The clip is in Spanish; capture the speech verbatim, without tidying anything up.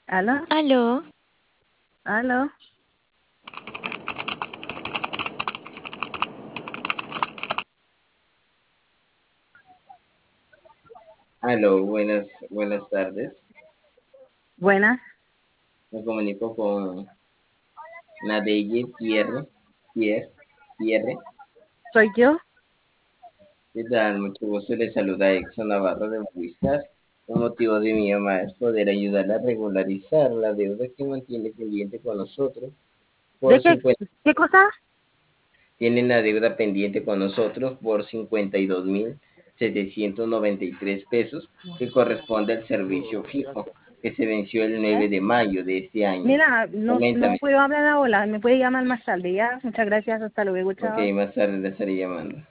¿Aló? Aló, ¿Aló? Aló, buenas, buenas tardes. Buenas, Me comunico con Nadeye Pierre, Pierre, Pierre. ¿soy yo? ¿Qué tal? Mucho gusto. Le saluda Exxon Navarro de Movistar. El motivo de mi llamada es poder ayudarla a regularizar la deuda que mantiene pendiente con nosotros por ¿De qué, cincuenta. qué cosa? Tienen la deuda pendiente con nosotros por cincuenta y dos mil setecientos noventa y tres pesos, que corresponde al servicio fijo, que se venció el nueve de mayo de este año. Mira, no, no Coméntame. puedo hablar ahora, me puede llamar más tarde, ¿ya? Muchas gracias, hasta luego, Ok, chao. más tarde le estaré llamando.